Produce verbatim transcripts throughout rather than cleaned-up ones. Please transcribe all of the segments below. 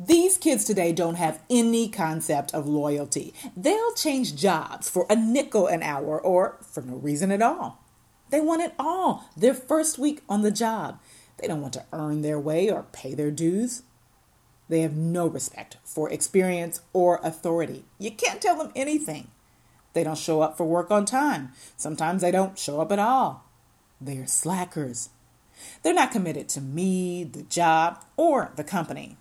These kids today don't have any concept of loyalty. They'll change jobs for a nickel an hour or for no reason at all. They want it all their first week on the job. They don't want to earn their way or pay their dues. They have no respect for experience or authority. You can't tell them anything. They don't show up for work on time. Sometimes they don't show up at all. They are slackers. They're not committed to me, the job, or the company.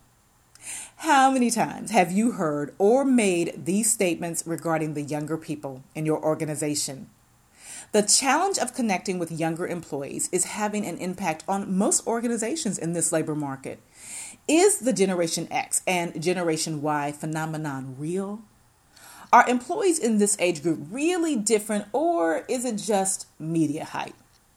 How many times have you heard or made these statements regarding the younger people in your organization? The challenge of connecting with younger employees is having an impact on most organizations in this labor market. Is the Generation X and Generation Y phenomenon real? Are employees in this age group really different, or is it just media hype?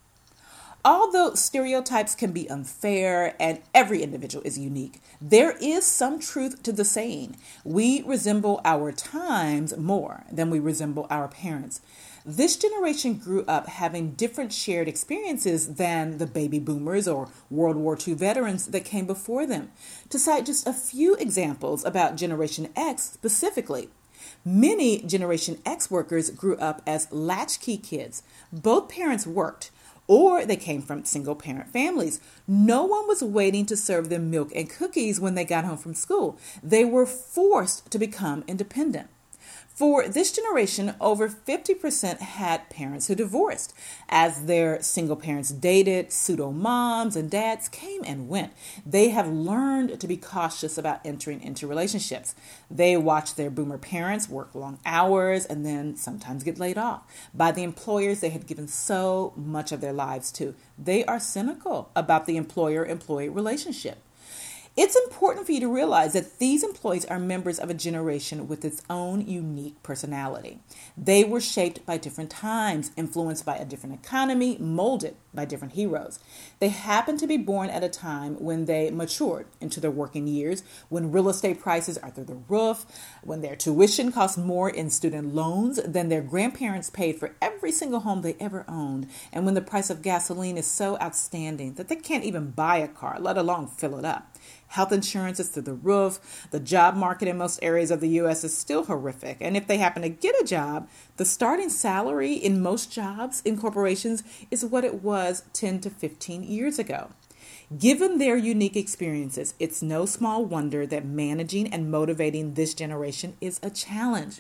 Although stereotypes can be unfair and every individual is unique, there is some truth to the saying, we resemble our times more than we resemble our parents. This generation grew up having different shared experiences than the baby boomers or World War Two veterans that came before them. To cite just a few examples about Generation X specifically, many Generation X workers grew up as latchkey kids. Both parents worked, or they came from single-parent families. No one was waiting to serve them milk and cookies when they got home from school. They were forced to become independent. For this generation, over fifty percent had parents who divorced. As their single parents dated, pseudo moms and dads came and went. They have learned to be cautious about entering into relationships. They watch their boomer parents work long hours and then sometimes get laid off by the employers they had given so much of their lives to. They are cynical about the employer-employee relationship. It's important for you to realize that these employees are members of a generation with its own unique personality. They were shaped by different times, influenced by a different economy, molded by different heroes. They happen to be born at a time when they matured into their working years, when real estate prices are through the roof, when their tuition costs more in student loans than their grandparents paid for every single home they ever owned, and when the price of gasoline is so outstanding that they can't even buy a car, let alone fill it up. Health insurance is through the roof. The job market in most areas of the U S is still horrific. And if they happen to get a job, the starting salary in most jobs in corporations is what it was ten to fifteen years ago. Given their unique experiences, it's no small wonder that managing and motivating this generation is a challenge.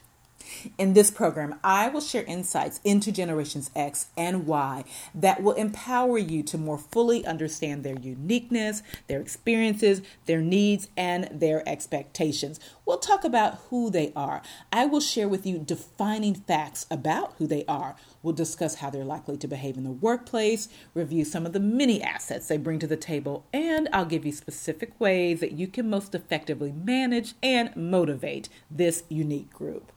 In this program, I will share insights into Generations X and Y that will empower you to more fully understand their uniqueness, their experiences, their needs, and their expectations. We'll talk about who they are. I will share with you defining facts about who they are. We'll discuss how they're likely to behave in the workplace, review some of the many assets they bring to the table, and I'll give you specific ways that you can most effectively manage and motivate this unique group.